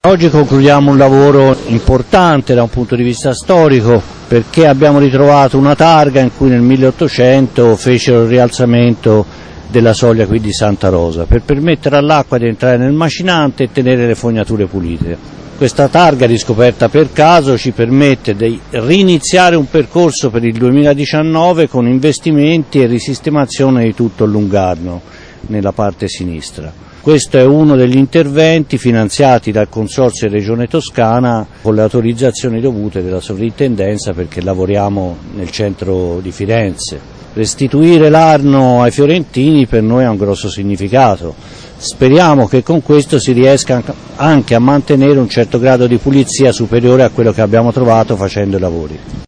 Oggi concludiamo un lavoro importante da un punto di vista storico, perché abbiamo ritrovato una targa in cui nel 1800 fecero il rialzamento della soglia qui di Santa Rosa per permettere all'acqua di entrare nel macinante e tenere le fognature pulite. Questa targa riscoperta per caso ci permette di riniziare un percorso per il 2019 con investimenti e risistemazione di tutto il Lungarno nella parte sinistra. Questo è uno degli interventi finanziati dal Consorzio Regione Toscana con le autorizzazioni dovute della Sovrintendenza, perché lavoriamo nel centro di Firenze. Restituire l'Arno ai fiorentini per noi ha un grosso significato. Speriamo che con questo si riesca anche a mantenere un certo grado di pulizia superiore a quello che abbiamo trovato facendo i lavori.